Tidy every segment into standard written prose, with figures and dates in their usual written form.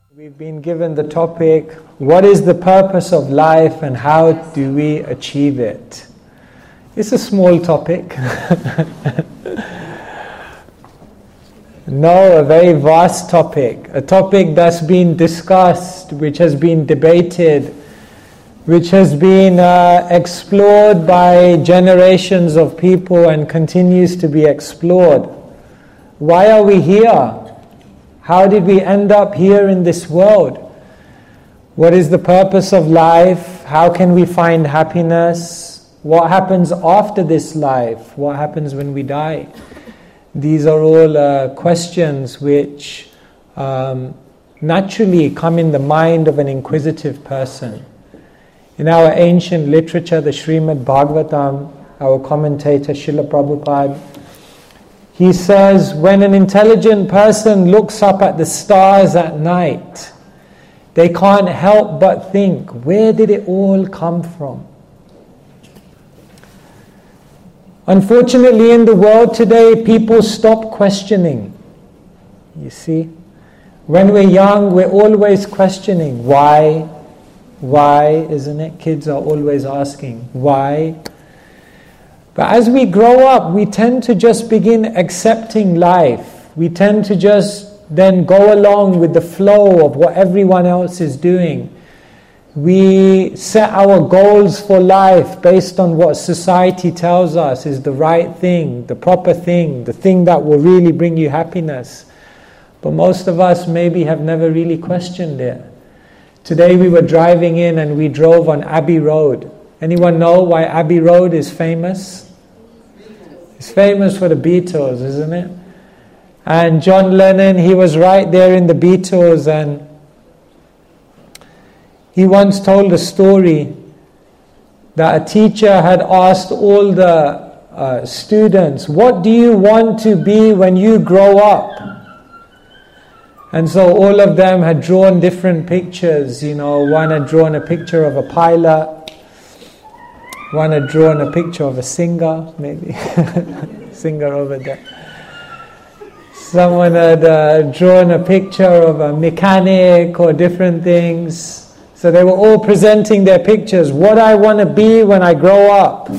We've been given the topic, what is the purpose of life and how do we achieve it? It's a small topic. No, a very vast topic. A topic that's been discussed, which has been debated, which has been explored by generations of people and continues to be explored. Why are we here? How did we end up here in this world? What is the purpose of life? How can we find happiness? What happens after this life? What happens when we die? These are all questions which naturally come in the mind of an inquisitive person. In our ancient literature, the Srimad Bhagavatam, our commentator Srila Prabhupada, he says, when an intelligent person looks up at the stars at night, they can't help but think, where did it all come from? Unfortunately, in the world today, people stop questioning. You see? When we're young, we're always questioning. Why? Why, isn't it? Kids are always asking, why? But as we grow up, we tend to just begin accepting life. We tend to just then go along with the flow of what everyone else is doing. We set our goals for life based on what society tells us is the right thing, the proper thing, the thing that will really bring you happiness. But most of us maybe have never really questioned it. Today we were driving in and we drove on Abbey Road. Anyone know why Abbey Road is famous? It's famous for the Beatles, isn't it? And John Lennon, he was right there in the Beatles, and he once told a story that a teacher had asked all the students, what do you want to be when you grow up? And so all of them had drawn different pictures. You know, one had drawn a picture of a pilot, one had drawn a picture of a singer, maybe. Singer over there. Someone had drawn a picture of a mechanic or different things. So they were all presenting their pictures. What I want to be when I grow up.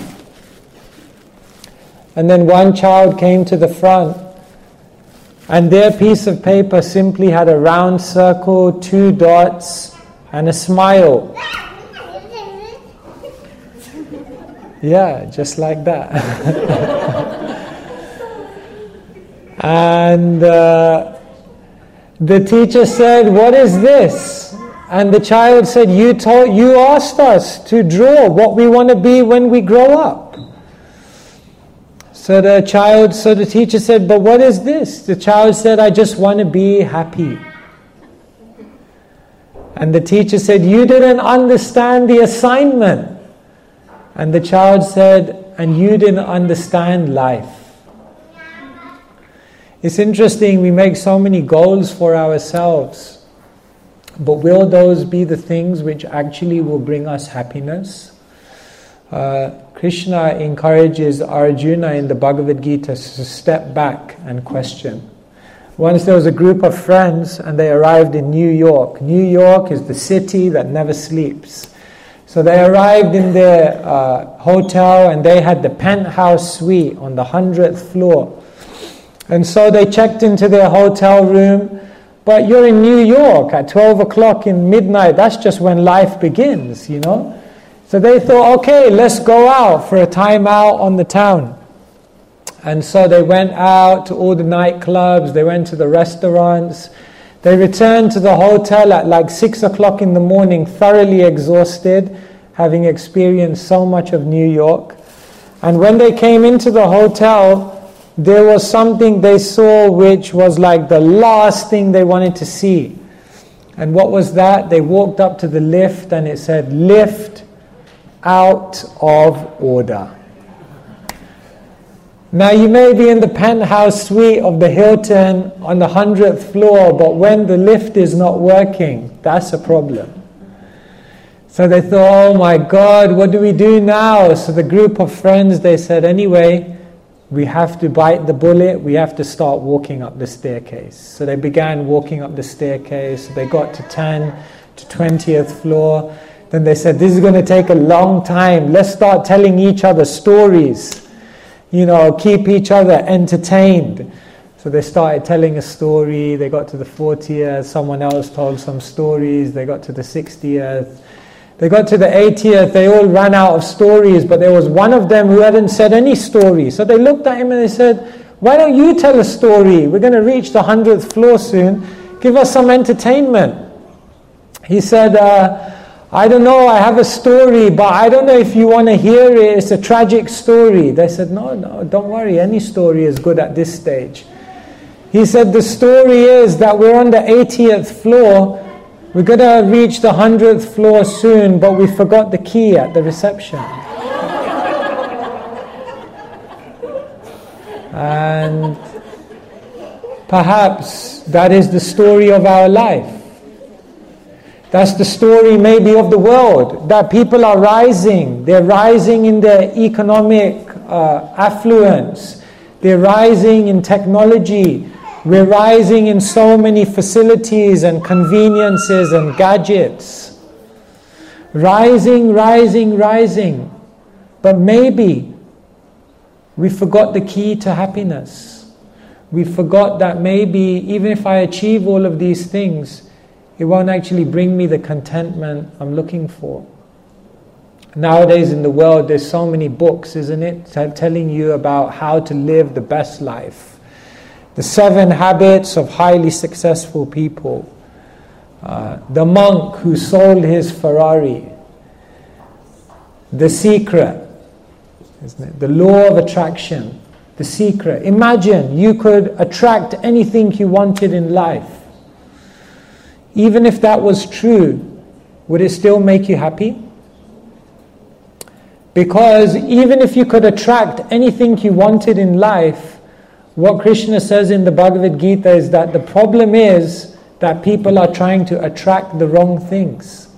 And then one child came to the front. And their piece of paper simply had a round circle, 2 dots, and a smile. Yeah, just like that. And the teacher said, what is this? And the child said, you asked us to draw what we want to be when we grow up. So the teacher said, but what is this? The child said, I just want to be happy. And the teacher said, you didn't understand the assignment. And the child said, and you didn't understand life. It's interesting, we make so many goals for ourselves, but will those be the things which actually will bring us happiness? Krishna encourages Arjuna in the Bhagavad Gita to step back and question. Once there was a group of friends and they arrived in New York. New York is the city that never sleeps. So they arrived in their hotel and they had the penthouse suite on the 100th floor. And so they checked into their hotel room, but you're in New York at 12 o'clock in midnight, that's just when life begins, you know. So they thought, okay, let's go out for a time out on the town. And so they went out to all the nightclubs, they went to the restaurants, they returned to the hotel at like 6 o'clock in the morning, thoroughly exhausted, having experienced so much of New York. And when they came into the hotel, there was something they saw which was like the last thing they wanted to see. And what was that? They walked up to the lift and it said, lift out of order. Now you may be in the penthouse suite of the Hilton on the 100th floor, but when the lift is not working, that's a problem. So they thought, oh my God, what do we do now? So the group of friends, they said, anyway, we have to bite the bullet, we have to start walking up the staircase. So they began walking up the staircase. They got to 10 to 20th floor. Then they said, this is going to take a long time. Let's start telling each other stories. Keep each other entertained. So they started telling a story. They got to the 40th. Someone else told some stories. They got to the 60th. They got to the 80th. They all ran out of stories. But there was one of them who hadn't said any story. So they looked at him and they said, why don't you tell a story? We're going to reach the 100th floor soon. Give us some entertainment. He said, I don't know, I have a story, but I don't know if you want to hear it. It's a tragic story. They said, no, don't worry. Any story is good at this stage. He said, the story is that we're on the 80th floor. We're going to reach the 100th floor soon, but we forgot the key at the reception. And perhaps that is the story of our life. That's the story maybe of the world, that people are rising. They're rising in their economic affluence. They're rising in technology. We're rising in so many facilities and conveniences and gadgets. Rising, rising, rising. But maybe we forgot the key to happiness. We forgot that maybe even if I achieve all of these things, it won't actually bring me the contentment I'm looking for. Nowadays in the world, there's so many books, isn't it, telling you about how to live the best life. The 7 habits of highly successful people. The monk who sold his Ferrari. The Secret. Isn't it? The law of attraction. The Secret. Imagine you could attract anything you wanted in life. Even if that was true, would it still make you happy? Because even if you could attract anything you wanted in life, what Krishna says in the Bhagavad Gita is that the problem is that people are trying to attract the wrong things.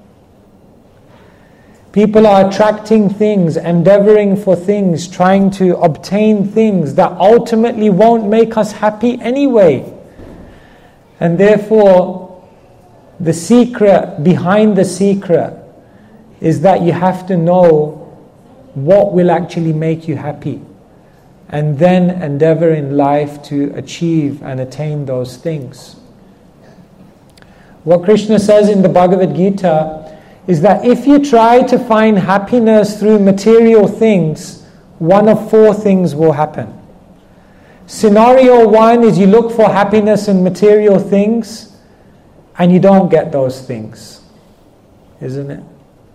People are attracting things, endeavoring for things, trying to obtain things that ultimately won't make us happy anyway. And therefore, the secret behind the secret is that you have to know what will actually make you happy, and then endeavor in life to achieve and attain those things. What Krishna says in the Bhagavad Gita is that if you try to find happiness through material things, one of 4 things will happen. Scenario 1 is you look for happiness in material things and you don't get those things, isn't it?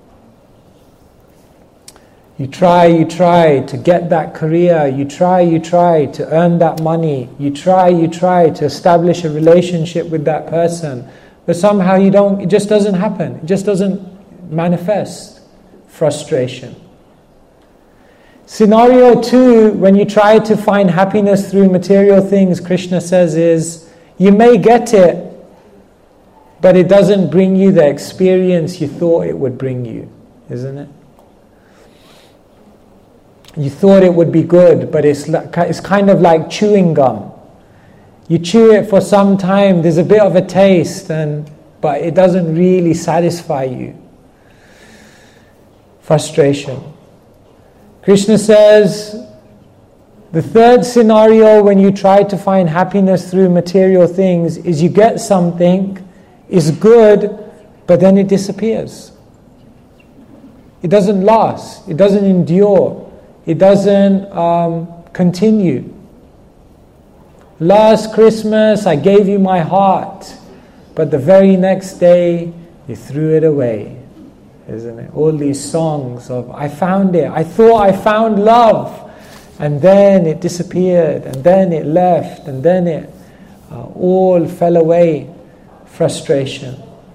You try to get that career. You try to earn that money. You try to establish a relationship with that person. But somehow it just doesn't happen. It just doesn't manifest. Frustration. Scenario 2, when you try to find happiness through material things, Krishna says is, you may get it, but it doesn't bring you the experience you thought it would bring you, isn't it? You thought it would be good, but it's kind of like chewing gum. You chew it for some time, there's a bit of a taste, but it doesn't really satisfy you. Frustration. Krishna says, the third scenario when you try to find happiness through material things is you get something, it's good, but then it disappears. It doesn't last, it doesn't endure. It doesn't continue. Last Christmas I gave you my heart, but the very next day you threw it away, isn't it? All these songs of, I found it, I thought I found love, and then it disappeared, and then it left, and then it all fell away. Frustration.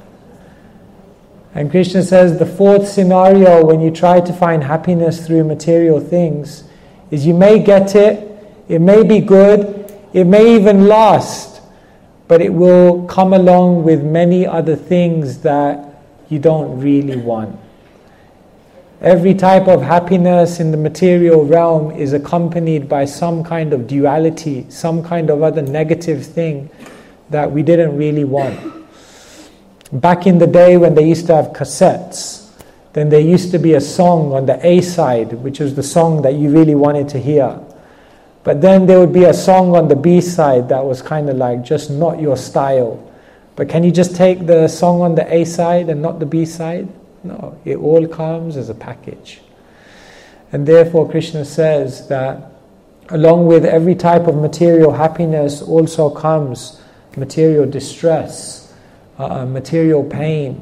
And Krishna says the 4th scenario when you try to find happiness through material things is you may get it may be good, it may even last, but it will come along with many other things that you don't really want. Every type of happiness in the material realm is accompanied by some kind of duality, some kind of other negative thing that we didn't really want. Back in the day when they used to have cassettes, then there used to be a song on the A side, which was the song that you really wanted to hear. But then there would be a song on the B side that was kind of like just not your style. But can you just take the song on the A side and not the B side? No, it all comes as a package. And therefore Krishna says that along with every type of material happiness also comes material distress, material pain,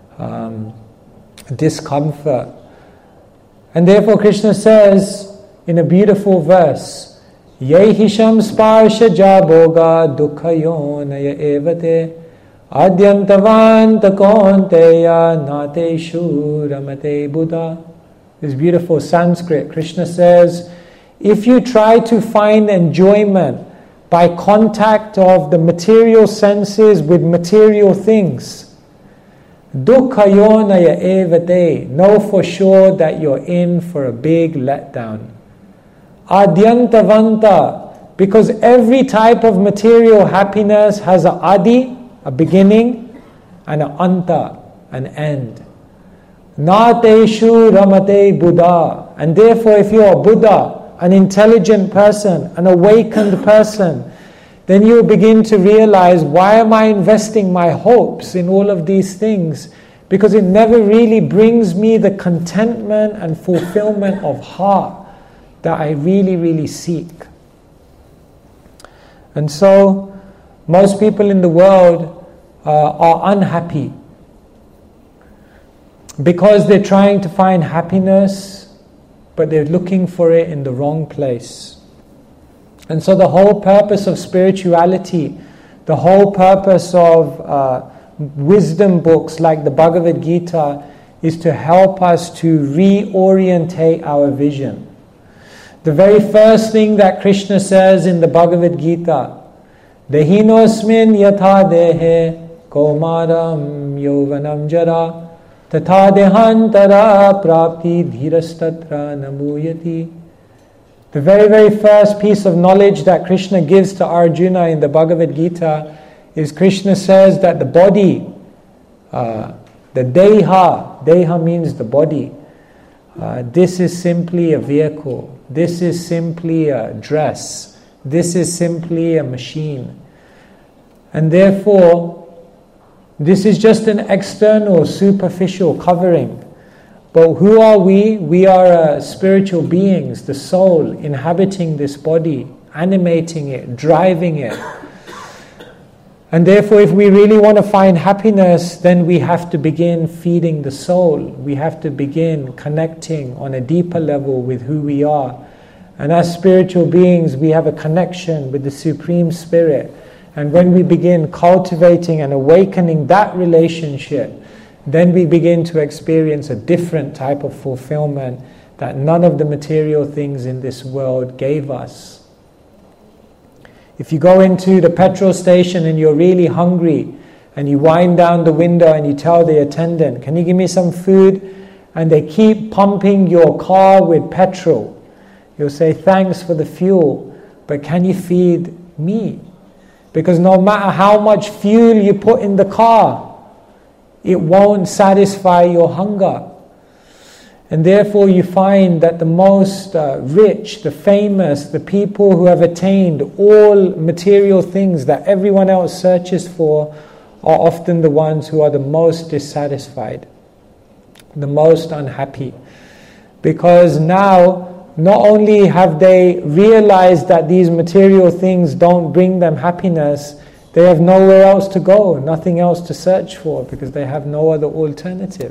discomfort. And therefore Krishna says in a beautiful verse, Yehisham sparsha jaboga dukkayonaya evate Adyantavanta konteya nateshu ramate Buddha. This beautiful Sanskrit. Krishna says, if you try to find enjoyment by contact of the material senses with material things, dukkayonaya evate, know for sure that you're in for a big letdown. Adyantavanta, because every type of material happiness has a adi, a beginning, and an anta, an end. Nateshu ramate Buddha. And therefore if you're a Buddha, an intelligent person, an awakened person, then you begin to realize, why am I investing my hopes in all of these things? Because it never really brings me the contentment and fulfillment of heart that I really, really seek. And so most people in the world are unhappy because they're trying to find happiness, but they're looking for it in the wrong place. And so the whole purpose of spirituality, the whole purpose of wisdom books like the Bhagavad Gita is to help us to reorientate our vision. The very first thing that Krishna says in the Bhagavad Gita, Dehinosmin yatha dehe Kaumaram yovanam jara tatha dehantara prapti dhirastatra namuyati. The very, very first piece of knowledge that Krishna gives to Arjuna in the Bhagavad Gita is Krishna says that the body, the deha means the body, this is simply a vehicle, this is simply a dress, this is simply a machine. And therefore, this is just an external, superficial covering. But who are we? We are spiritual beings, the soul inhabiting this body, animating it, driving it. And therefore, if we really want to find happiness, then we have to begin feeding the soul. We have to begin connecting on a deeper level with who we are. And as spiritual beings, we have a connection with the Supreme Spirit. And when we begin cultivating and awakening that relationship, then we begin to experience a different type of fulfillment that none of the material things in this world gave us. If you go into the petrol station and you're really hungry, and you wind down the window and you tell the attendant, can you give me some food? And they keep pumping your car with petrol. You'll say, thanks for the fuel, but can you feed me? Because no matter how much fuel you put in the car, it won't satisfy your hunger. And therefore you find that the most rich, the famous, the people who have attained all material things that everyone else searches for are often the ones who are the most dissatisfied, the most unhappy. Because now, not only have they realized that these material things don't bring them happiness, they have nowhere else to go, nothing else to search for, because they have no other alternative.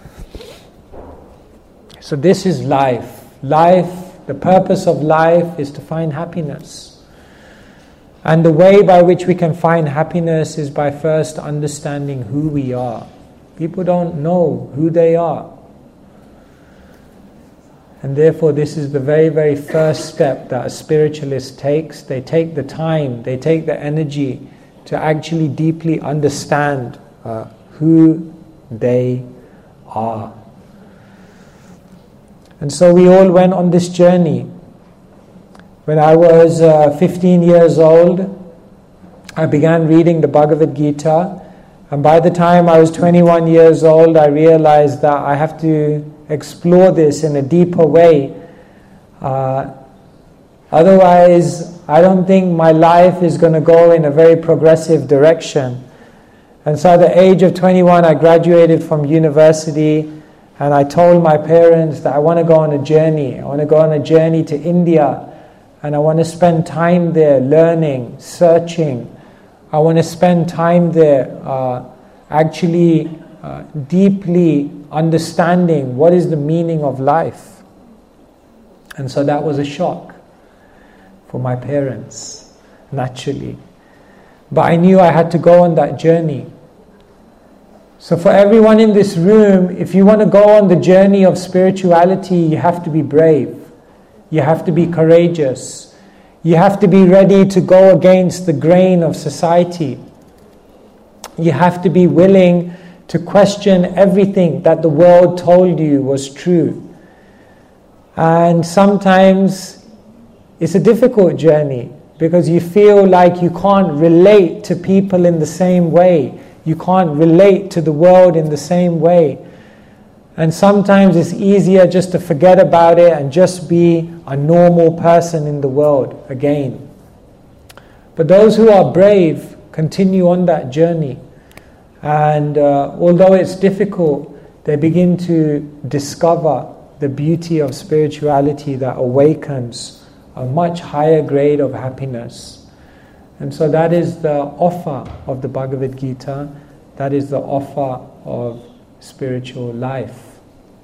So this is life. Life, the purpose of life is to find happiness. And the way by which we can find happiness is by first understanding who we are. People don't know who they are. And therefore this is the very, very first step that a spiritualist takes. They take the time, they take the energy to actually deeply understand who they are. And so we all went on this journey. When I was 15 years old, I began reading the Bhagavad Gita, and by the time I was 21 years old, I realized that I have to explore this in a deeper way. Otherwise, I don't think my life is going to go in a very progressive direction. And so at the age of 21, I graduated from university, and I told my parents that I want to go on a journey. I want to go on a journey to India, and I want to spend time there learning, searching. I want to spend time there deeply understanding what is the meaning of life. And so that was a shock for my parents, naturally. But I knew I had to go on that journey. So for everyone in this room, if you want to go on the journey of spirituality, you have to be brave. You have to be courageous. You have to be ready to go against the grain of society. You have to be willing to question everything that the world told you was true. And sometimes it's a difficult journey because you feel like you can't relate to people in the same way. You can't relate to the world in the same way. And sometimes it's easier just to forget about it and just be a normal person in the world again. But those who are brave continue on that journey. And although it's difficult, they begin to discover the beauty of spirituality that awakens a much higher grade of happiness. And so that is the offer of the Bhagavad Gita. That is the offer of spiritual life.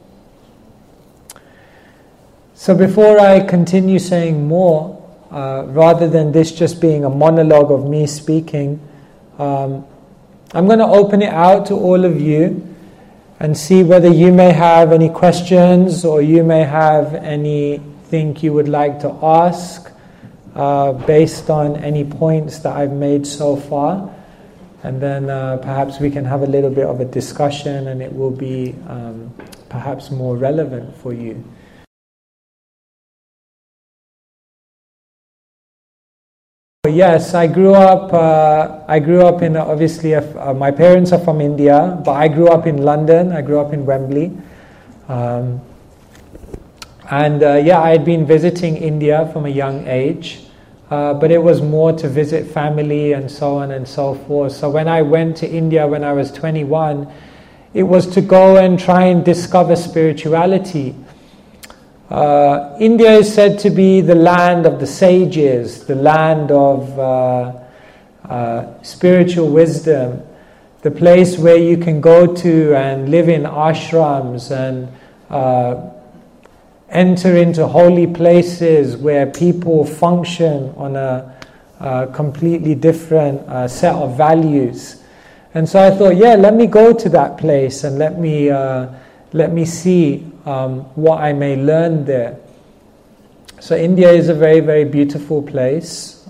So before I continue saying more, rather than this just being a monologue of me speaking, I'm going to open it out to all of you and see whether you may have any questions or you may have anything you would like to ask based on any points that I've made so far. And then perhaps we can have a little bit of a discussion and it will be perhaps more relevant for you. Yes, I grew up in obviously my parents are from India, but I grew up in London. I grew up in Wembley, I had been visiting India from a young age. But it was more to visit family and so on and so forth. So when I went to India when I was 21, it was to go and try and discover spirituality. India is said to be the land of the sages, the land of spiritual wisdom, the place where you can go to and live in ashrams and enter into holy places where people function on a completely different set of values. And so I thought, let me go to that place and let me see what I may learn there. So India is a very, very beautiful place.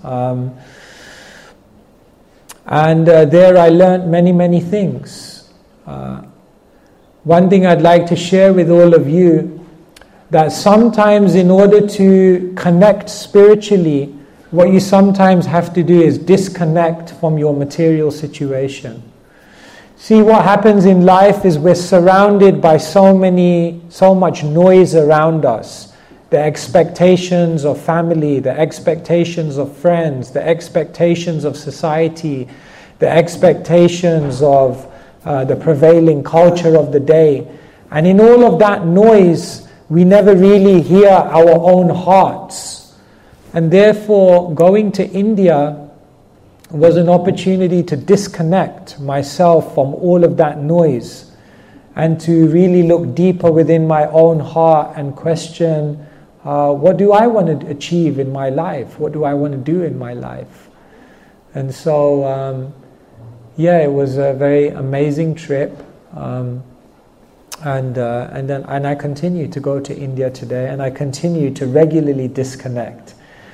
And there I learned many, many things. One thing I'd like to share with all of you, that sometimes in order to connect spiritually, what you sometimes have to do is disconnect from your material situation. See, what happens in life is we're surrounded by so much noise around us. The expectations of family, the expectations of friends, the expectations of society, the expectations of the prevailing culture of the day. And in all of that noise, we never really hear our own hearts. And therefore, going to India was an opportunity to disconnect myself from all of that noise and to really look deeper within my own heart and question, what do I want to achieve in my life? What do I want to do in my life? And so, it was a very amazing trip. And I continue to go to India today, and I continue to regularly disconnect.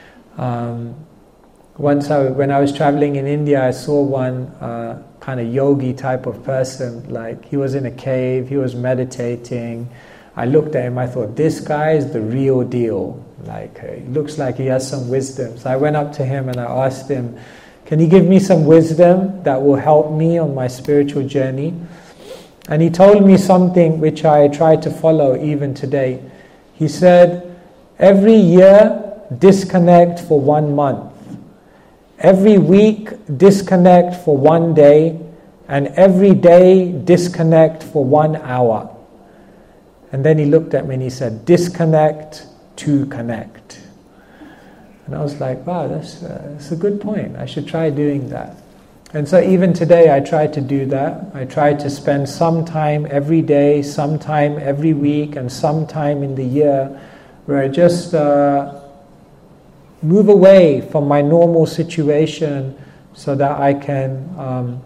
When I was traveling in India, I saw one kind of yogi type of person. Like, he was in a cave, he was meditating. I looked at him, I thought, this guy is the real deal. Like, he looks like he has some wisdom. So I went up to him and I asked him, can you give me some wisdom that will help me on my spiritual journey? And he told me something which I try to follow even today. He said, every year, disconnect for 1 month. Every week, disconnect for 1 day. And every day, disconnect for 1 hour. And then he looked at me and he said, disconnect to connect. And I was like, wow, that's a good point. I should try doing that. And so even today I try to do that. I try to spend some time every day, some time every week, and some time in the year where I just move away from my normal situation so that I can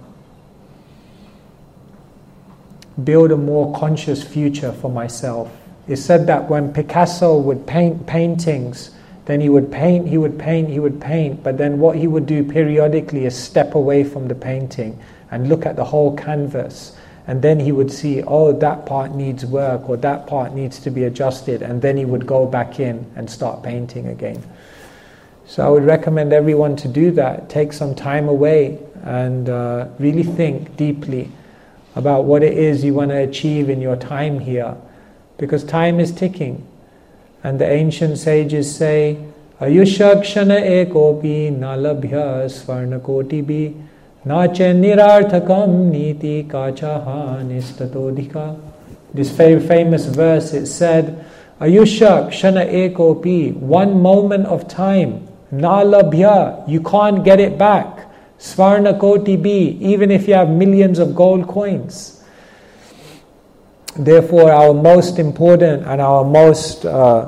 build a more conscious future for myself. It's said that when Picasso would paint paintings, then he would paint, but then what he would do periodically is step away from the painting and look at the whole canvas. And then he would see, oh, that part needs work, or that part needs to be adjusted, and then he would go back in and start painting again. So I would recommend everyone to do that. Take some time away and really think deeply about what it is you want to achieve in your time here, because time is ticking. And the ancient sages say, Ayusha kshana ekopi nalabhya svarna kotibi nache nirarthakam niti kachaha nistatodhika. This very famous verse, it said, Ayusha kshana ekopi, 1 moment of time, nalabhya, you can't get it back, svarna kotibi, even if you have millions of gold coins. Therefore, our most important and our most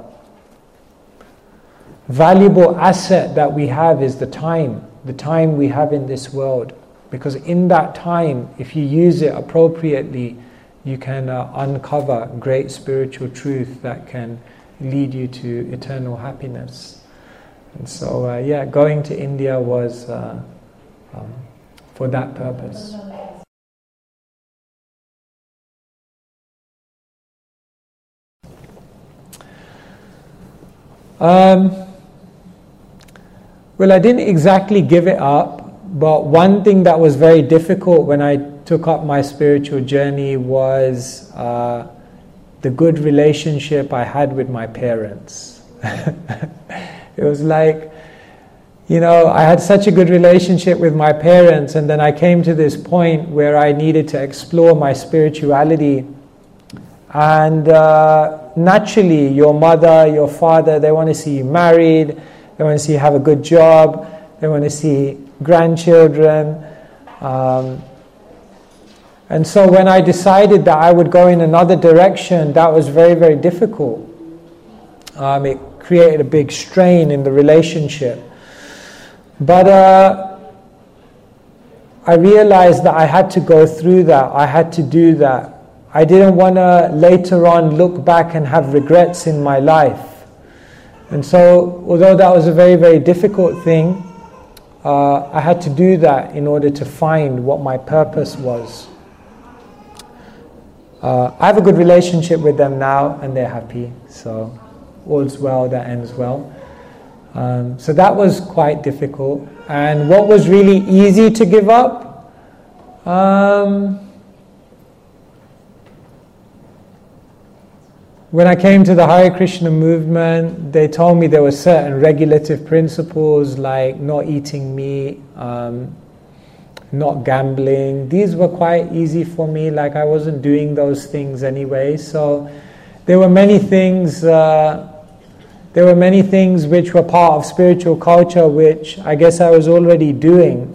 valuable asset that we have is the time we have in this world. Because in that time, if you use it appropriately, you can uncover great spiritual truth that can lead you to eternal happiness. And so, going to India was for that purpose. Well, I didn't exactly give it up, but one thing that was very difficult when I took up my spiritual journey was the good relationship I had with my parents. It was like, I had such a good relationship with my parents, and then I came to this point where I needed to explore my spirituality. And naturally, your mother, your father, they want to see you married, they want to see you have a good job, they want to see grandchildren. And so when I decided that I would go in another direction, that was very, very difficult. It created a big strain in the relationship. But I realized that I had to go through that, I had to do that. I didn't want to later on look back and have regrets in my life. And so, although that was a very, very difficult thing, I had to do that in order to find what my purpose was. I have a good relationship with them now, and they're happy. So, all's well that ends well. So that was quite difficult. And what was really easy to give up? When I came to the Hare Krishna movement, they told me there were certain regulative principles like not eating meat, not gambling. These were quite easy for me, like I wasn't doing those things anyway. So there were many things which were part of spiritual culture which I guess I was already doing.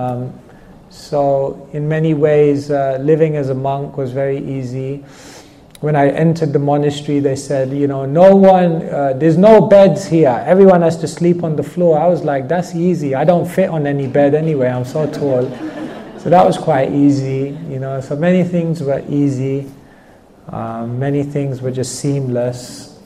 So in many ways, living as a monk was very easy. When I entered the monastery, they said, there's no beds here. Everyone has to sleep on the floor. I was like, that's easy. I don't fit on any bed anyway. I'm so tall. So that was quite easy, So many things were easy. Many things were just seamless.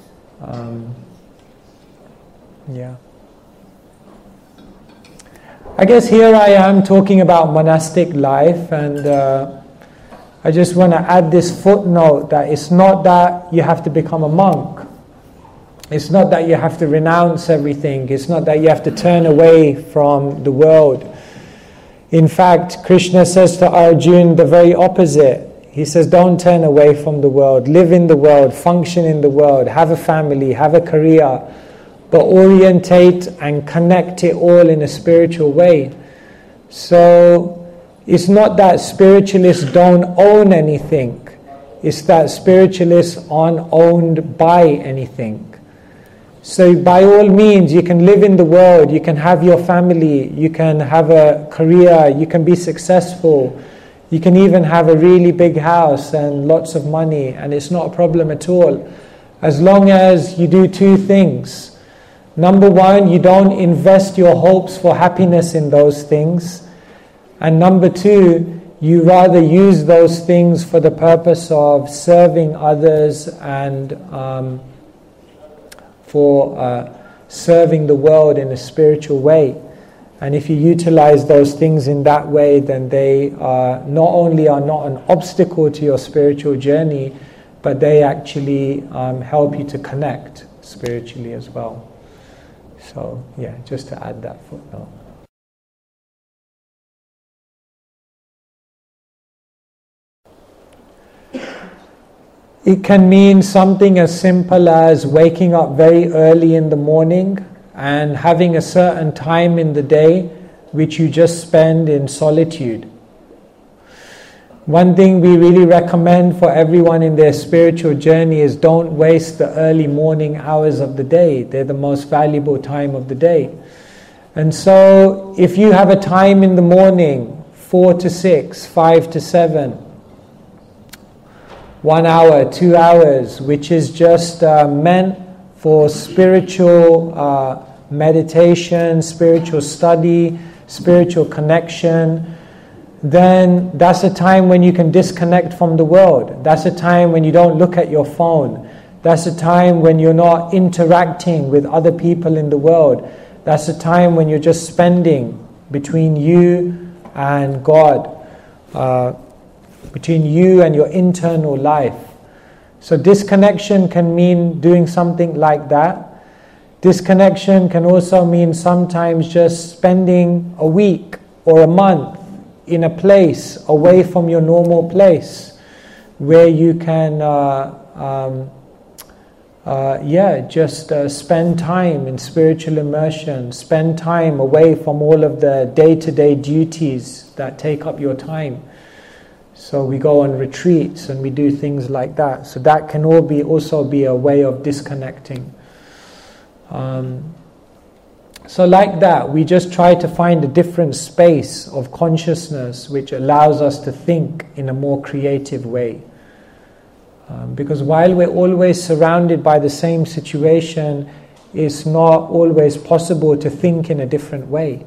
I guess here I am talking about monastic life, and I just want to add this footnote that it's not that you have to become a monk. It's not that you have to renounce everything. It's not that you have to turn away from the world. In fact, Krishna says to Arjuna the very opposite. He says, don't turn away from the world. Live in the world, function in the world, have a family, have a career, but orientate and connect it all in a spiritual way. So it's not that spiritualists don't own anything. It's that spiritualists aren't owned by anything. So by all means, you can live in the world, you can have your family, you can have a career, you can be successful, you can even have a really big house and lots of money, and it's not a problem at all. As long as you do two things. Number one, you don't invest your hopes for happiness in those things. And number two, you rather use those things for the purpose of serving others and for serving the world in a spiritual way. And if you utilize those things in that way, then they not only are not an obstacle to your spiritual journey, but they actually help you to connect spiritually as well. So yeah, just to add that footnote. It can mean something as simple as waking up very early in the morning and having a certain time in the day which you just spend in solitude. One thing we really recommend for everyone in their spiritual journey is don't waste the early morning hours of the day. They're the most valuable time of the day. And so if you have a time in the morning, 4 to 6, 5 to 7, 1 hour, 2 hours, which is just meant for spiritual meditation, spiritual study, spiritual connection, then that's a time when you can disconnect from the world. That's a time when you don't look at your phone. That's a time when you're not interacting with other people in the world. That's a time when you're just spending between you and God, between you and your internal life. So disconnection can mean doing something like that. Disconnection can also mean sometimes just spending a week or a month in a place away from your normal place where you can spend time in spiritual immersion, spend time away from all of the day-to-day duties that take up your time. So we go on retreats and we do things like that. So that can also be a way of disconnecting. So like that, we just try to find a different space of consciousness which allows us to think in a more creative way. Because while we're always surrounded by the same situation, it's not always possible to think in a different way,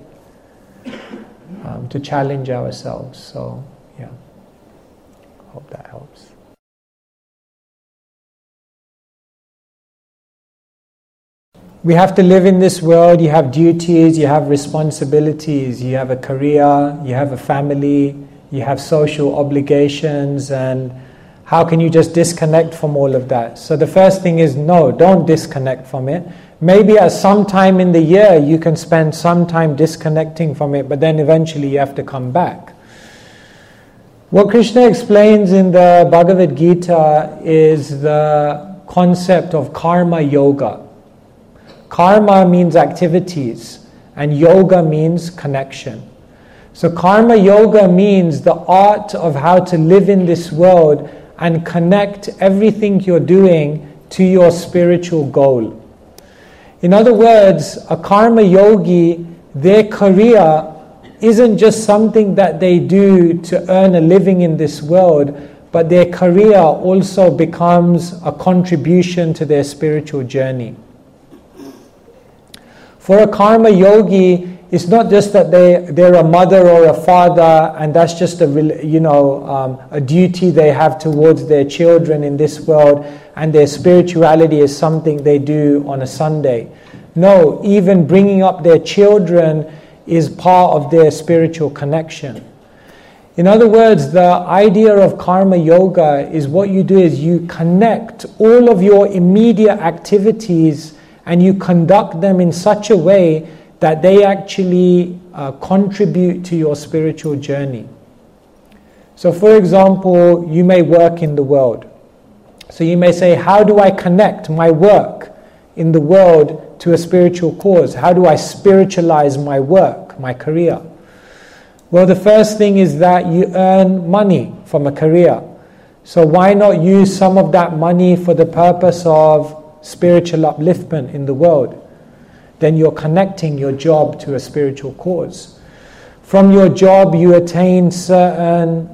to challenge ourselves. So, yeah, hope that helps. We have to live in this world. You have duties, you have responsibilities, you have a career, you have a family, you have social obligations, and how can you just disconnect from all of that? So the first thing is, no, don't disconnect from it. Maybe at some time in the year you can spend some time disconnecting from it, but then eventually you have to come back. What Krishna explains in the Bhagavad Gita is the concept of karma yoga. Karma means activities, and yoga means connection. So karma yoga means the art of how to live in this world and connect everything you're doing to your spiritual goal. In other words, a karma yogi, their career isn't just something that they do to earn a living in this world, but their career also becomes a contribution to their spiritual journey. For a karma yogi, it's not just that they're a mother or a father and that's just a duty they have towards their children in this world, and their spirituality is something they do on a Sunday. No, even bringing up their children is part of their spiritual connection. In other words, the idea of karma yoga is what you do is you connect all of your immediate activities and you conduct them in such a way that they actually contribute to your spiritual journey. So for example, you may work in the world. So you may say, how do I connect my work in the world to a spiritual cause? How do I spiritualize my work, my career? Well, the first thing is that you earn money from a career. So why not use some of that money for the purpose of spiritual upliftment in the world? Then you're connecting your job to a spiritual cause. From your job, you attain certain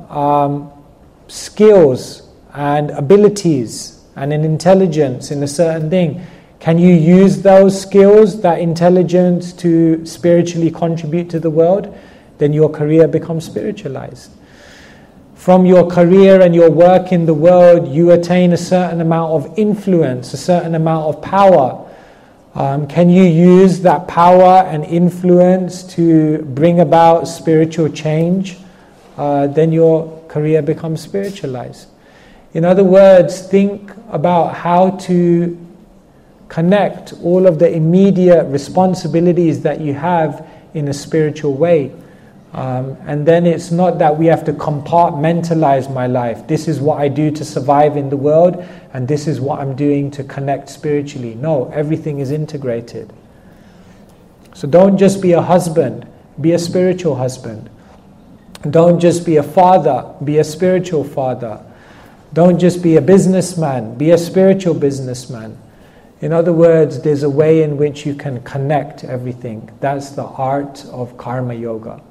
skills and abilities and an intelligence in a certain thing. Can you use those skills, that intelligence, to spiritually contribute to the world? Then your career becomes spiritualized. From your career and your work in the world, you attain a certain amount of influence, a certain amount of power. Can you use that power and influence to bring about spiritual change? Then your career becomes spiritualized. In other words, think about how to connect all of the immediate responsibilities that you have in a spiritual way. And then it's not that we have to compartmentalize my life. This is what I do to survive in the world, and this is what I'm doing to connect spiritually. No, everything is integrated. So don't just be a husband, be a spiritual husband. Don't just be a father, be a spiritual father. Don't just be a businessman, be a spiritual businessman. In other words, there's a way in which you can connect everything. That's the art of karma yoga.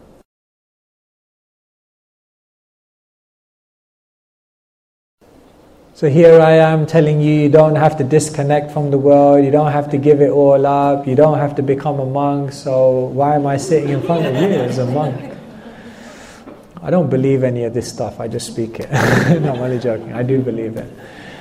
So here I am telling you, you don't have to disconnect from the world, you don't have to give it all up, you don't have to become a monk, so why am I sitting in front of you as a monk? I don't believe any of this stuff, I just speak it. No, I'm only joking, I do believe it.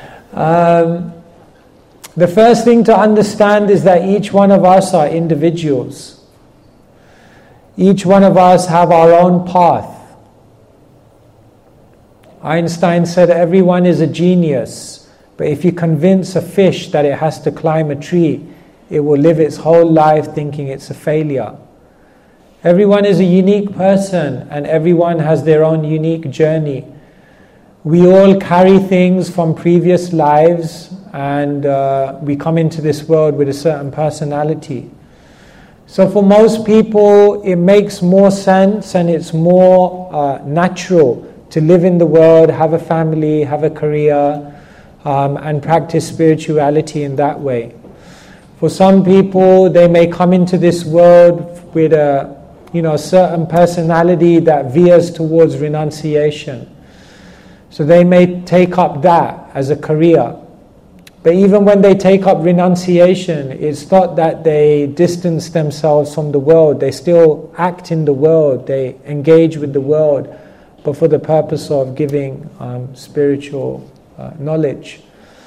The first thing to understand is that each one of us are individuals. Each one of us have our own path. Einstein said everyone is a genius, but if you convince a fish that it has to climb a tree, it will live its whole life thinking it's a failure. Everyone is a unique person and everyone has their own unique journey. We all carry things from previous lives and we come into this world with a certain personality. So for most people it makes more sense and it's more natural to live in the world, have a family, have a career, and practice spirituality in that way. For some people, they may come into this world with a certain personality that veers towards renunciation. So they may take up that as a career. But even when they take up renunciation, it's not that they distance themselves from the world. They still act in the world, they engage with the world, but for the purpose of giving spiritual knowledge.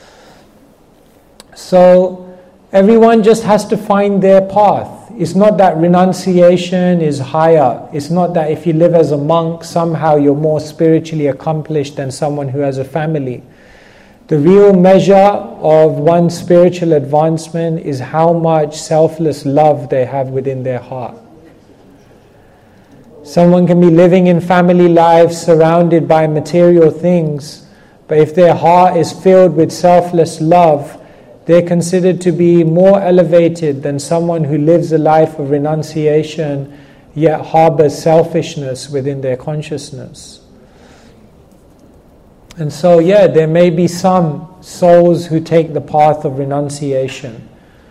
So everyone just has to find their path. It's not that renunciation is higher. It's not that if you live as a monk, somehow you're more spiritually accomplished than someone who has a family. The real measure of one's spiritual advancement is how much selfless love they have within their heart. Someone can be living in family life surrounded by material things, but if their heart is filled with selfless love, they're considered to be more elevated than someone who lives a life of renunciation yet harbors selfishness within their consciousness. And so, there may be some souls who take the path of renunciation.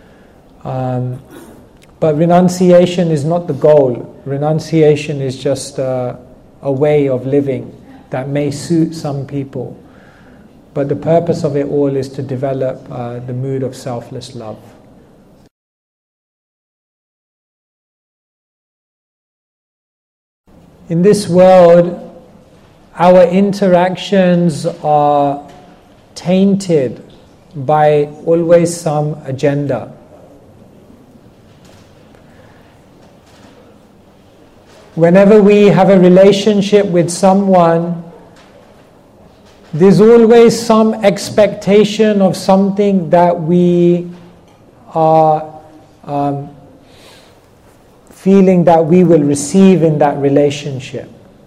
But renunciation is not the goal. Renunciation is just a way of living that may suit some people. But the purpose of it all is to develop the mood of selfless love. In this world, our interactions are tainted by always some agenda. Whenever we have a relationship with someone, there's always some expectation of something that we are feeling that we will receive in that relationship.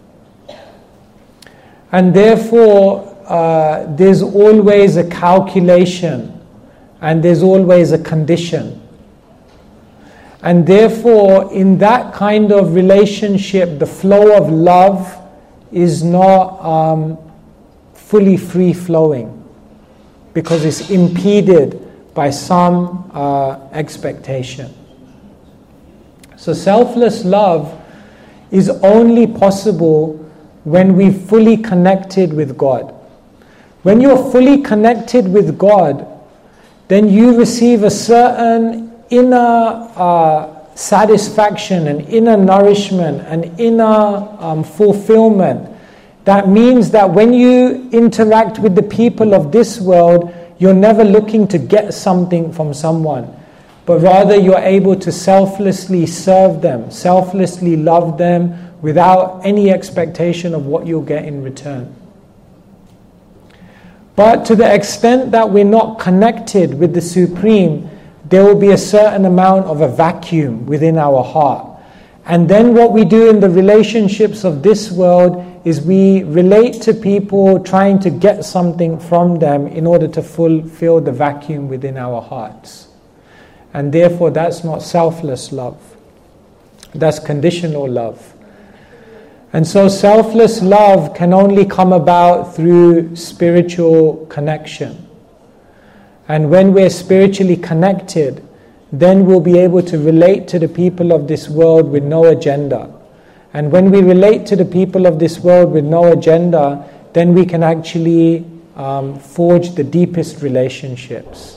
And therefore, there's always a calculation and there's always a condition. And therefore, in that kind of relationship, the flow of love is not fully free-flowing because it's impeded by some expectation. So selfless love is only possible when we're fully connected with God. When you're fully connected with God, then you receive a certain inner satisfaction and inner nourishment and inner fulfillment. That means that when you interact with the people of this world, you're never looking to get something from someone, but rather you're able to selflessly serve them, selflessly love them without any expectation of what you'll get in return. But to the extent that we're not connected with the Supreme, there will be a certain amount of a vacuum within our heart. And then what we do in the relationships of this world is we relate to people trying to get something from them in order to fulfill the vacuum within our hearts. And therefore that's not selfless love. That's conditional love. And so selfless love can only come about through spiritual connection. And when we're spiritually connected, then we'll be able to relate to the people of this world with no agenda. And when we relate to the people of this world with no agenda, then we can actually forge the deepest relationships.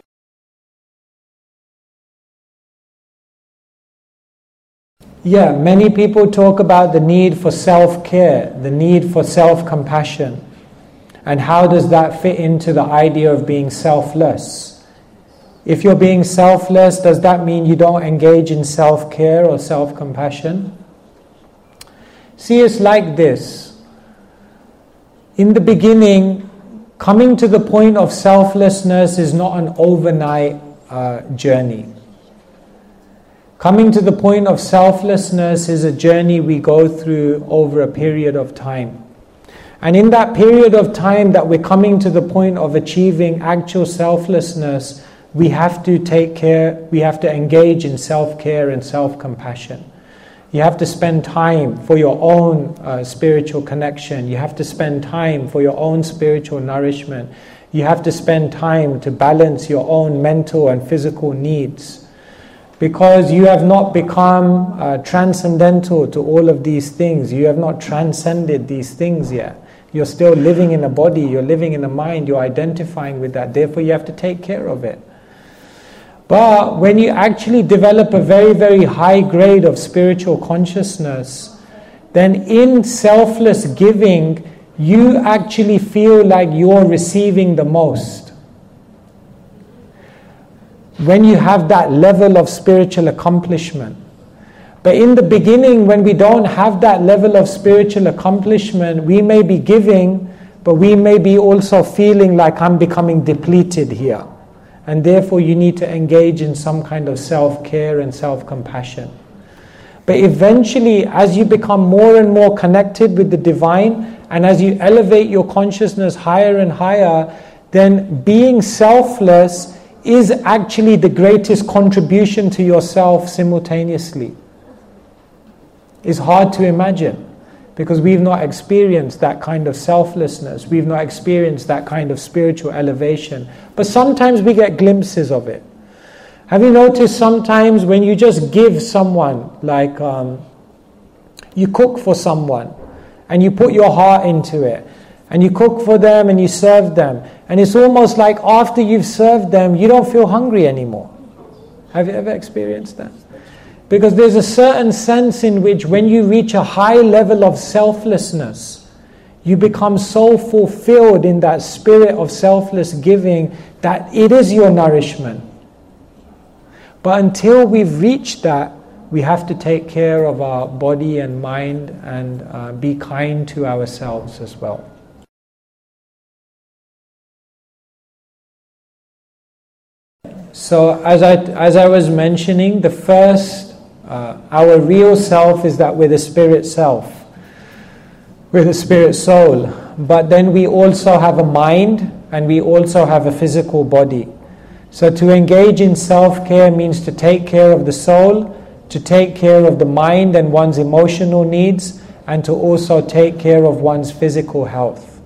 Yeah, many people talk about the need for self-care, the need for self-compassion. And how does that fit into the idea of being selfless? If you're being selfless, does that mean you don't engage in self-care or self-compassion? See, it's like this. In the beginning, coming to the point of selflessness is not an overnight journey. Coming to the point of selflessness is a journey we go through over a period of time. And in that period of time that we're coming to the point of achieving actual selflessness, we have to take care, we have to engage in self-care and self-compassion. You have to spend time for your own spiritual connection. You have to spend time for your own spiritual nourishment. You have to spend time to balance your own mental and physical needs. Because you have not become transcendental to all of these things. You have not transcended these things yet. You're still living in a body, you're living in a mind, you're identifying with that. Therefore you have to take care of it. But when you actually develop a very, very high grade of spiritual consciousness, then in selfless giving, you actually feel like you're receiving the most. When you have that level of spiritual accomplishment. But in the beginning, when we don't have that level of spiritual accomplishment, we may be giving, but we may be also feeling like I'm becoming depleted here. And therefore you need to engage in some kind of self-care and self-compassion. But eventually, as you become more and more connected with the divine, and as you elevate your consciousness higher and higher, then being selfless is actually the greatest contribution to yourself simultaneously. It's hard to imagine because we've not experienced that kind of selflessness. We've not experienced that kind of spiritual elevation. But sometimes we get glimpses of it. Have you noticed sometimes when you just give someone, like you cook for someone and you put your heart into it, and you cook for them and you serve them, and it's almost like after you've served them, you don't feel hungry anymore. Have you ever experienced that? Because there's a certain sense in which when you reach a high level of selflessness, you become so fulfilled in that spirit of selfless giving that it is your nourishment. But until we've reached that, we have to take care of our body and mind and be kind to ourselves as well. So as I was mentioning, the first, our real self is that we're the spirit self. We're the spirit soul. But then we also have a mind and we also have a physical body. So to engage in self-care means to take care of the soul, to take care of the mind and one's emotional needs, and to also take care of one's physical health.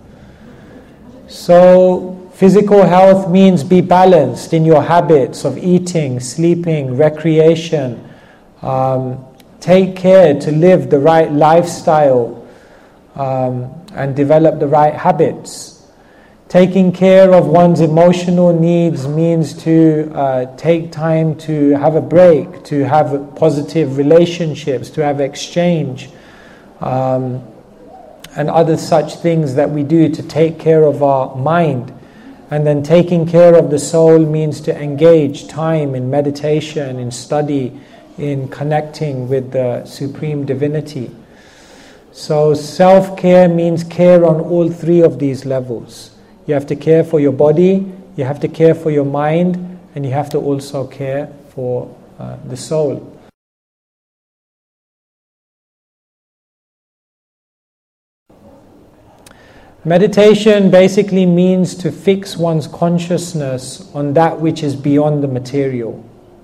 So physical health means be balanced in your habits of eating, sleeping, recreation. Take care to live the right lifestyle and develop the right habits. Taking care of one's emotional needs means to take time to have a break, to have positive relationships, to have exchange, and other such things that we do to take care of our mind. And then taking care of the soul means to engage time in meditation, in study, in connecting with the Supreme Divinity. So self-care means care on all three of these levels. You have to care for your body, you have to care for your mind, and you have to also care for the soul. Meditation basically means to fix one's consciousness on that which is beyond the material.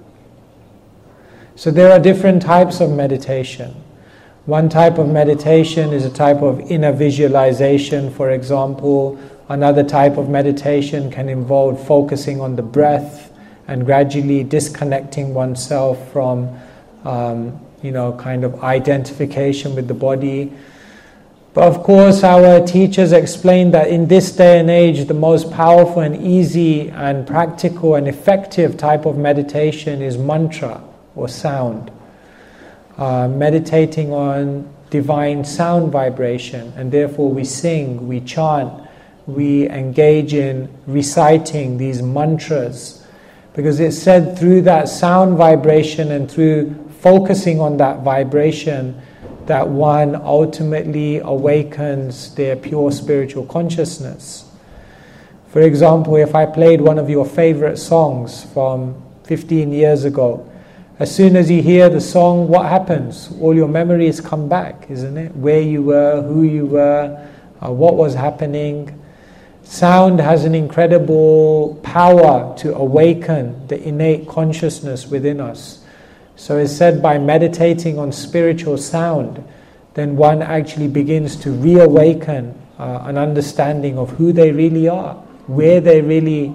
So there are different types of meditation. One type of meditation is a type of inner visualization, for example. Another type of meditation can involve focusing on the breath and gradually disconnecting oneself from, kind of identification with the body. But of course, our teachers explain that in this day and age, the most powerful and easy and practical and effective type of meditation is mantra or sound. Meditating on divine sound vibration, and therefore we sing, we chant, we engage in reciting these mantras, because it's said through that sound vibration and through focusing on that vibration that one ultimately awakens their pure spiritual consciousness. For example, if I played one of your favorite songs from 15 years ago, as soon as you hear the song, what happens? All your memories come back, isn't it? Where you were, who you were, what was happening. Sound has an incredible power to awaken the innate consciousness within us. So it's said by meditating on spiritual sound, then one actually begins to reawaken an understanding of who they really are, where they really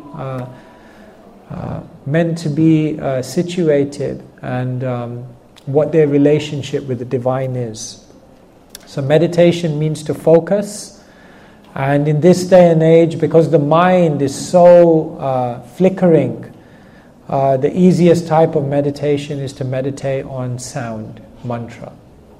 meant to be situated, and what their relationship with the divine is. So meditation means to focus. And in this day and age, because the mind is so flickering, the easiest type of meditation is to meditate on sound, mantra.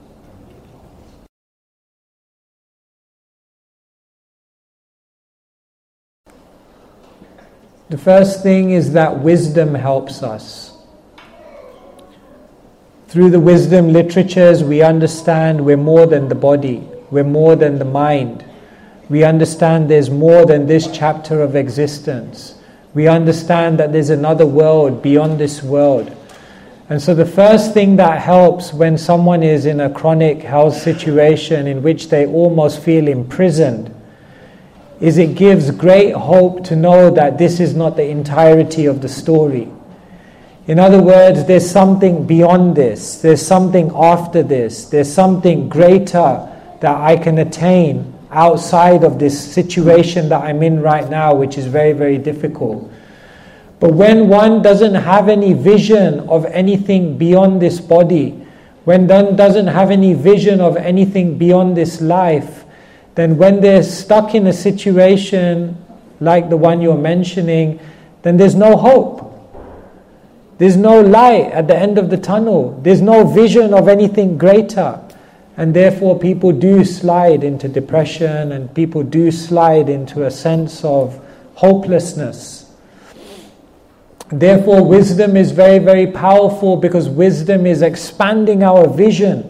The first thing is that wisdom helps us. Through the wisdom literatures, we understand we're more than the body, we're more than the mind. We understand there's more than this chapter of existence. We understand that there's another world beyond this world. And so the first thing that helps when someone is in a chronic health situation in which they almost feel imprisoned is it gives great hope to know that this is not the entirety of the story. In other words, there's something beyond this. There's something after this. There's something greater that I can attain outside of this situation that I'm in right now, which is very, very difficult. But when one doesn't have any vision of anything beyond this body, when one doesn't have any vision of anything beyond this life, then when they're stuck in a situation like the one you're mentioning, then there's no hope. There's no light at the end of the tunnel. There's no vision of anything greater. And therefore people do slide into depression, and people do slide into a sense of hopelessness. Therefore, wisdom is very, very powerful, because wisdom is expanding our vision.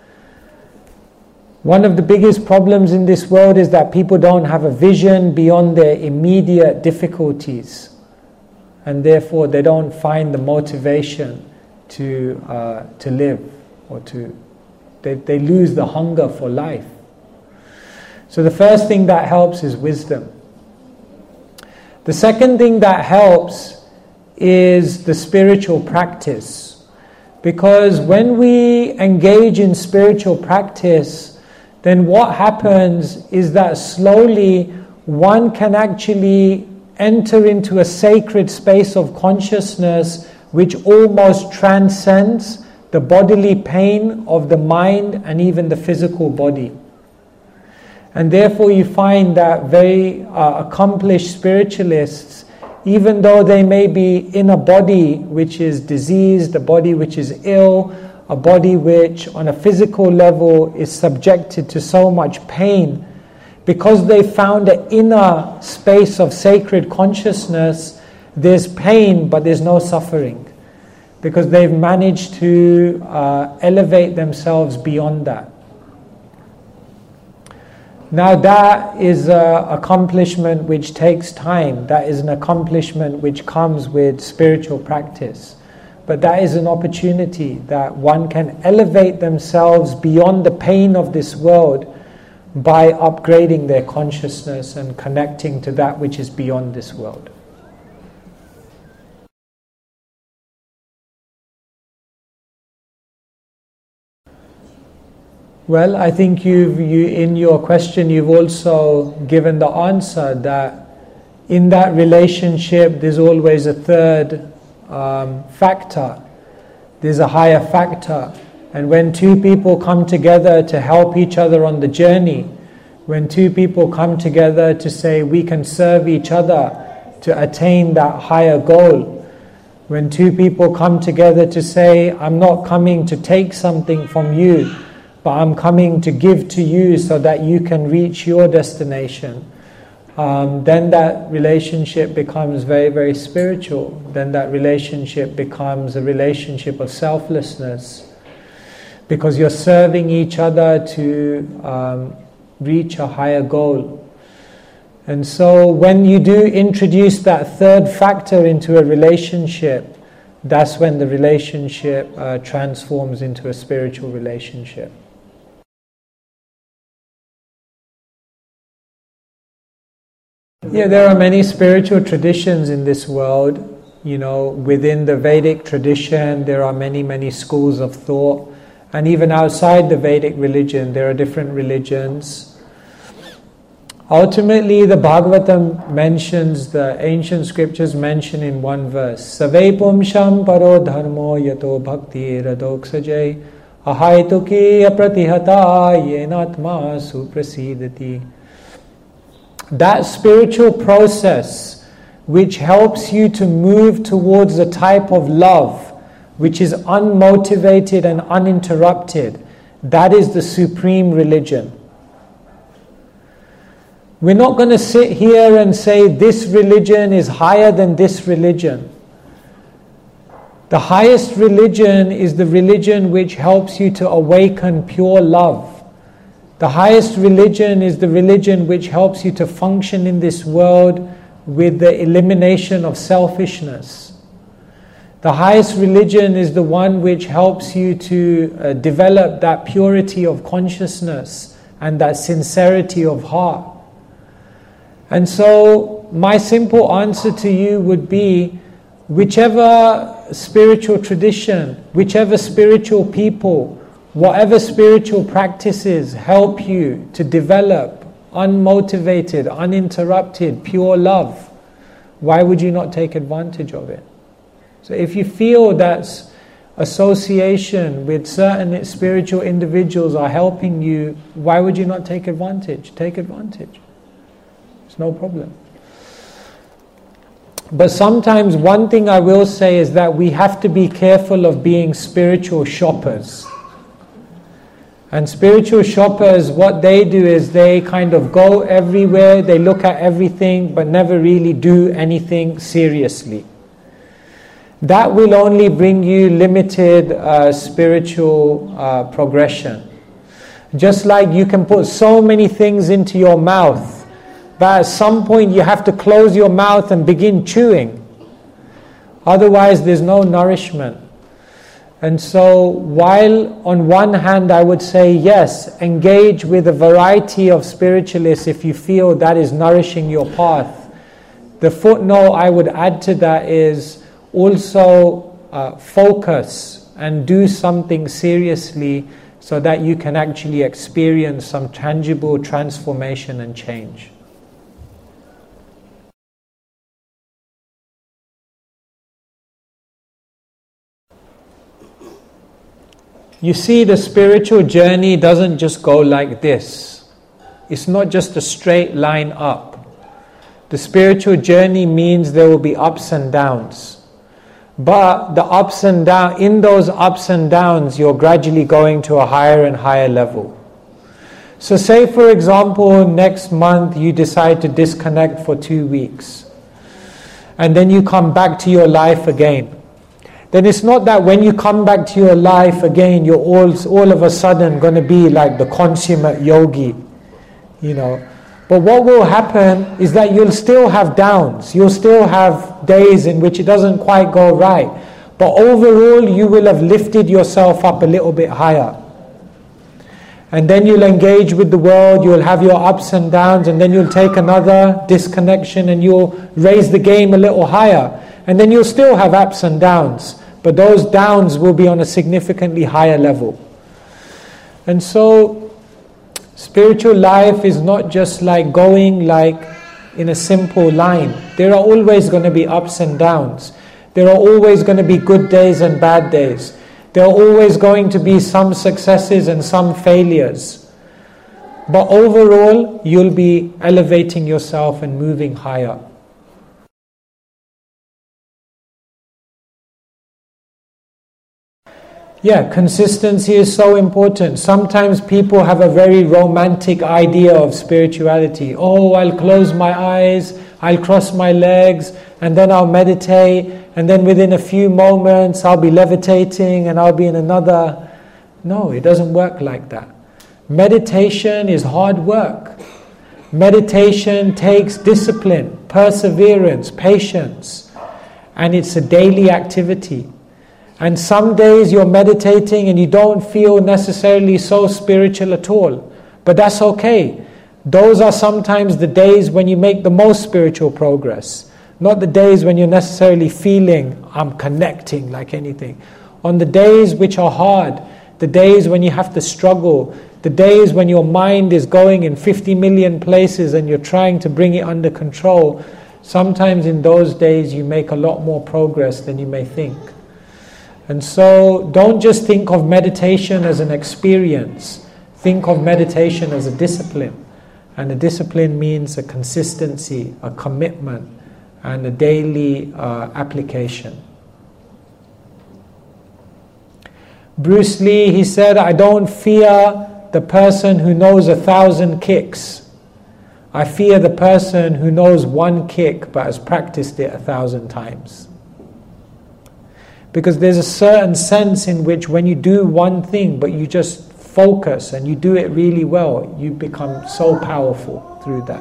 One of the biggest problems in this world is that people don't have a vision beyond their immediate difficulties, and therefore they don't find the motivation to live, or they lose the hunger for life. So the first thing that helps is wisdom. The second thing that helps is the spiritual practice, because when we engage in spiritual practice, then what happens is that slowly one can actually enter into a sacred space of consciousness which almost transcends the bodily pain of the mind and even the physical body. And therefore you find that very accomplished spiritualists, even though they may be in a body which is diseased, a body which is ill, a body which on a physical level is subjected to so much pain, because they found an inner space of sacred consciousness, there's pain but there's no suffering, because they've managed to elevate themselves beyond that. Now that is an accomplishment which takes time. That is an accomplishment which comes with spiritual practice. But that is an opportunity that one can elevate themselves beyond the pain of this world by upgrading their consciousness and connecting to that which is beyond this world. Well, I think you in your question you've also given the answer that in that relationship there's always a third factor. There's a higher factor. And when two people come together to help each other on the journey, when two people come together to say we can serve each other to attain that higher goal, when two people come together to say I'm not coming to take something from you, but I'm coming to give to you so that you can reach your destination, then that relationship becomes very, very spiritual. Then that relationship becomes a relationship of selflessness, because you're serving each other to reach a higher goal. And so when you do introduce that third factor into a relationship, that's when the relationship transforms into a spiritual relationship. Yeah, there are many spiritual traditions in this world. You know, within the Vedic tradition, there are many, many schools of thought. And even outside the Vedic religion, there are different religions. Ultimately, the Bhagavatam mentions, the ancient scriptures mention in one verse, Save pumsham paro dharmo yato bhakti radoksaje ahaituki apratihata yenatma suprasidati. That spiritual process which helps you to move towards a type of love which is unmotivated and uninterrupted, that is the supreme religion. We're not going to sit here and say this religion is higher than this religion. The highest religion is the religion which helps you to awaken pure love. The highest religion is the religion which helps you to function in this world with the elimination of selfishness. The highest religion is the one which helps you to develop that purity of consciousness and that sincerity of heart. And so my simple answer to you would be, whichever spiritual tradition, whichever spiritual people, whatever spiritual practices help you to develop unmotivated, uninterrupted, pure love, why would you not take advantage of it? So if you feel that association with certain spiritual individuals are helping you, why would you not take advantage? Take advantage. It's no problem. But sometimes one thing I will say is that we have to be careful of being spiritual shoppers. And spiritual shoppers, what they do is they kind of go everywhere, they look at everything, but never really do anything seriously. that will only bring you limited spiritual progression. Just like you can put so many things into your mouth, but at some point you have to close your mouth and begin chewing. Otherwise there's no nourishment. And so while on one hand I would say yes, engage with a variety of spiritualists if you feel that is nourishing your path. The footnote I would add to that is also focus and do something seriously so that you can actually experience some tangible transformation and change. You see, the spiritual journey doesn't just go like this. It's not just a straight line up. The spiritual journey means there will be ups and downs. But the ups and downs, in those ups and downs, you're gradually going to a higher and higher level. So say, for example, next month you decide to disconnect for 2 weeks. And then you come back to your life again. Then it's not that when you come back to your life again, you're all of a sudden going to be like the consummate yogi, But what will happen is that you'll still have downs. You'll still have days in which it doesn't quite go right. But overall, you will have lifted yourself up a little bit higher. And then you'll engage with the world, you'll have your ups and downs, and then you'll take another disconnection and you'll raise the game a little higher. And then you'll still have ups and downs, but those downs will be on a significantly higher level. And so, spiritual life is not just like going like in a simple line. There are always going to be ups and downs. There are always going to be good days and bad days. There are always going to be some successes and some failures. But overall, you'll be elevating yourself and moving higher. Yeah, consistency is so important. Sometimes people have a very romantic idea of spirituality. Oh, I'll close my eyes, I'll cross my legs, and then I'll meditate, and then within a few moments I'll be levitating and I'll be in another. No, it doesn't work like that. Meditation is hard work. Meditation takes discipline, perseverance, patience, and it's a daily activity. And some days you're meditating and you don't feel necessarily so spiritual at all. But that's okay. Those are sometimes the days when you make the most spiritual progress. Not the days when you're necessarily feeling, I'm connecting like anything. On the days which are hard, the days when you have to struggle, the days when your mind is going in 50 million places and you're trying to bring it under control, sometimes in those days you make a lot more progress than you may think. And so don't just think of meditation as an experience. Think of meditation as a discipline. And a discipline means a consistency, a commitment, and a daily application. Bruce Lee, he said, I don't fear the person who knows 1,000 kicks. I fear the person who knows one kick but has practiced it 1,000 times. Because there's a certain sense in which when you do one thing but you just focus and you do it really well, you become so powerful through that.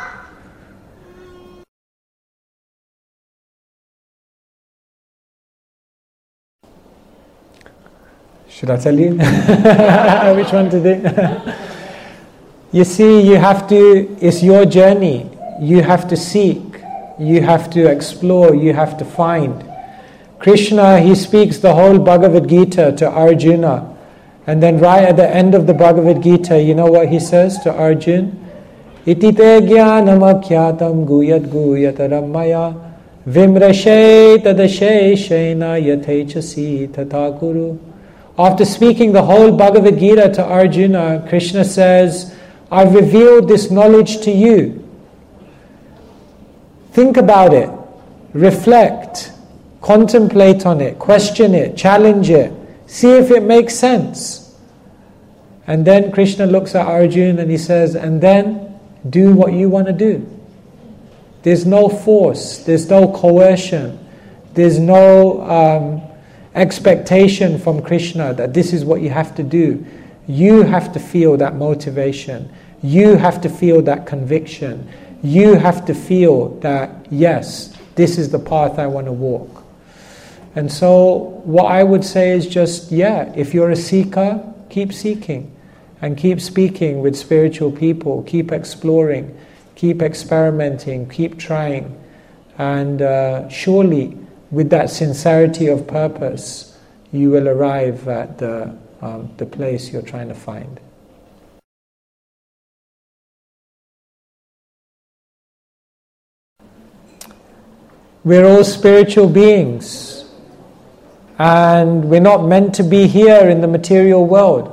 Should I tell you which one to do? You see, it's your journey. You have to seek, you have to explore, you have to find. Krishna, he speaks the whole Bhagavad Gita to Arjuna. And then right at the end of the Bhagavad Gita, you know what he says to Arjuna? Iti te jnanam akyatam guyat guyataram maya vimrashe tadasheshena yatechasi tathakuru. After speaking the whole Bhagavad Gita to Arjuna, Krishna says, I've revealed this knowledge to you. Think about it. Reflect. Contemplate on it, question it, challenge it, see if it makes sense. And then Krishna looks at Arjuna and he says, and then do what you want to do. There's no force, there's no coercion, There's no expectation from Krishna that this is what you have to do. You have to feel that motivation. You have to feel that conviction. You have to feel that, yes, this is the path I want to walk. And so what I would say is just, if you're a seeker, keep seeking and keep speaking with spiritual people, keep exploring, keep experimenting, keep trying. And surely, with that sincerity of purpose, you will arrive at the place you're trying to find. We're all spiritual beings, and we're not meant to be here in the material world.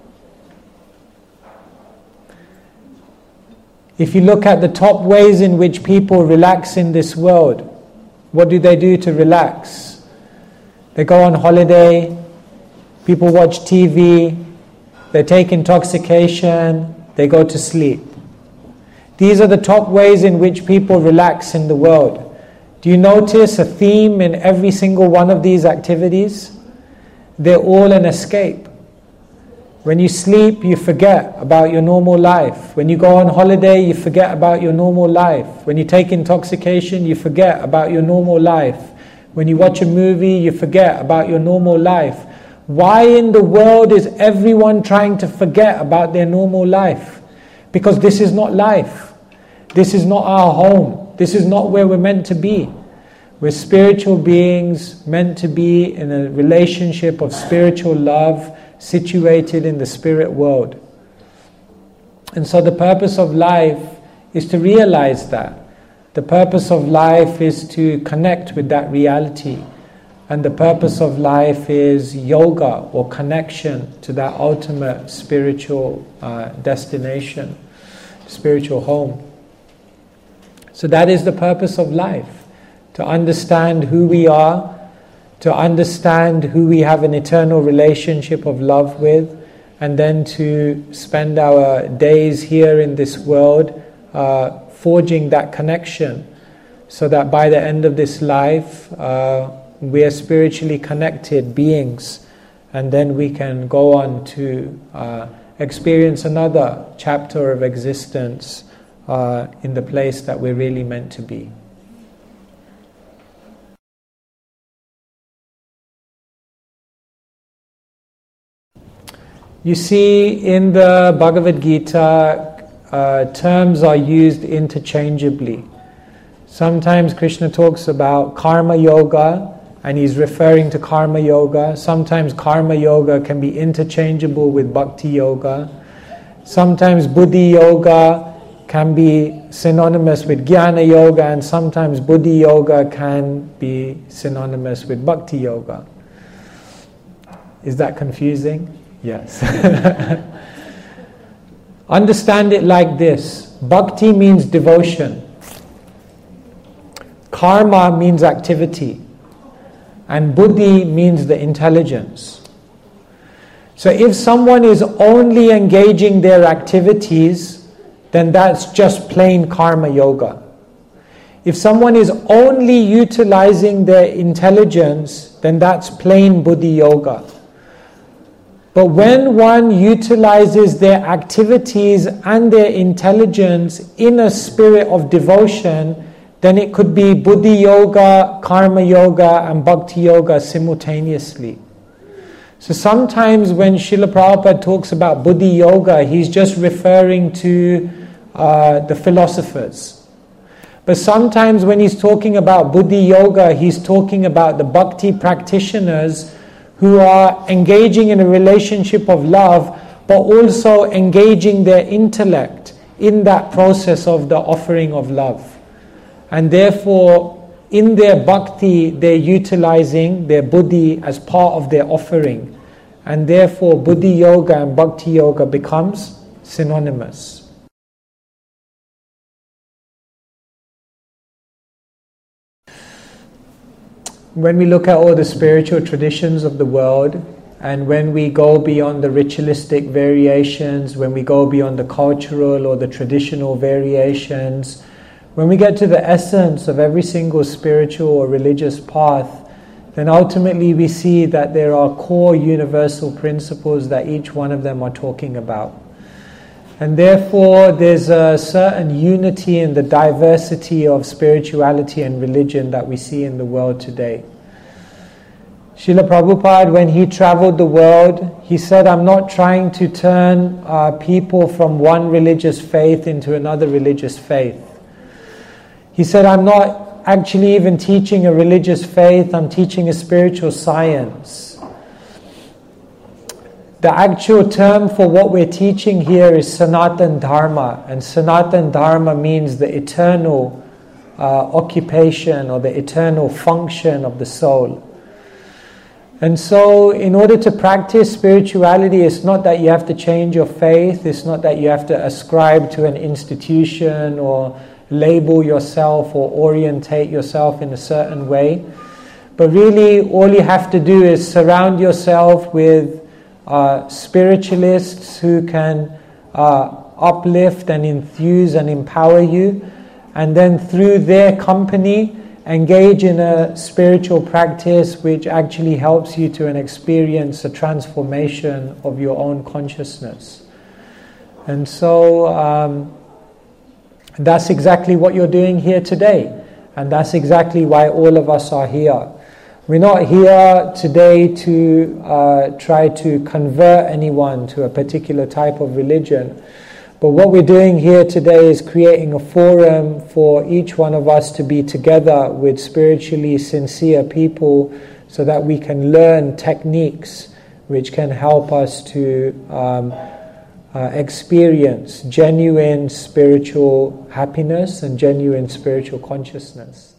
If you look at the top ways in which people relax in this world, what do they do to relax? They go on holiday, people watch TV, they take intoxication, they go to sleep. These are the top ways in which people relax in the world. Do you notice a theme in every single one of these activities? They're all an escape. When you sleep, you forget about your normal life. When you go on holiday, you forget about your normal life. When you take intoxication, you forget about your normal life. When you watch a movie, you forget about your normal life. Why in the world is everyone trying to forget about their normal life? Because this is not life. This is not our home. This is not where we're meant to be. We're spiritual beings meant to be in a relationship of spiritual love, situated in the spirit world. And so the purpose of life is to realize that. The purpose of life is to connect with that reality. And the purpose of life is yoga, or connection to that ultimate spiritual destination, spiritual home. So that is the purpose of life, to understand who we are, to understand who we have an eternal relationship of love with, and then to spend our days here in this world forging that connection, so that by the end of this life we are spiritually connected beings, and then we can go on to experience another chapter of existence in the place that we're really meant to be. You see, in the Bhagavad Gita, terms are used interchangeably. Sometimes Krishna talks about karma yoga, and he's referring to karma yoga. Sometimes karma yoga can be interchangeable with bhakti yoga. Sometimes buddhi yoga can be synonymous with jnana yoga, and sometimes buddhi yoga can be synonymous with bhakti yoga. Is that confusing? Yes. Understand it like this. Bhakti means devotion. Karma means activity. And buddhi means the intelligence. So if someone is only engaging their activities, then that's just plain karma yoga. If someone is only utilizing their intelligence, then that's plain buddhi yoga. But when one utilizes their activities and their intelligence in a spirit of devotion, then it could be buddhi yoga, karma yoga, and bhakti yoga simultaneously. So sometimes when Srila Prabhupada talks about buddhi yoga, he's just referring to the philosophers. But sometimes when he's talking about buddhi yoga, he's talking about the bhakti practitioners who are engaging in a relationship of love, but also engaging their intellect in that process of the offering of love. And therefore, in their bhakti, they're utilizing their buddhi as part of their offering. And therefore, buddhi yoga and bhakti yoga becomes synonymous. When we look at all the spiritual traditions of the world, and when we go beyond the ritualistic variations, when we go beyond the cultural or the traditional variations, When we get to the essence of every single spiritual or religious path, then ultimately we see that there are core universal principles that each one of them are talking about. And therefore there's a certain unity in the diversity of spirituality and religion that we see in the world today. Srila Prabhupada, when he traveled the world, he said, I'm not trying to turn people from one religious faith into another religious faith. He said, I'm not actually even teaching a religious faith, I'm teaching a spiritual science. The actual term for what we're teaching here is Sanatan Dharma, and Sanatan Dharma means the eternal occupation or the eternal function of the soul. And so in order to practice spirituality, it's not that you have to change your faith, it's not that you have to ascribe to an institution or label yourself or orientate yourself in a certain way. But really all you have to do is surround yourself with spiritualists who can uplift and enthuse and empower you, and then through their company engage in a spiritual practice which actually helps you to experience a transformation of your own consciousness. And so that's exactly what you're doing here today, and that's exactly why all of us are here. We're not here today to try to convert anyone to a particular type of religion, but what we're doing here today is creating a forum for each one of us to be together with spiritually sincere people so that we can learn techniques which can help us to experience genuine spiritual happiness and genuine spiritual consciousness.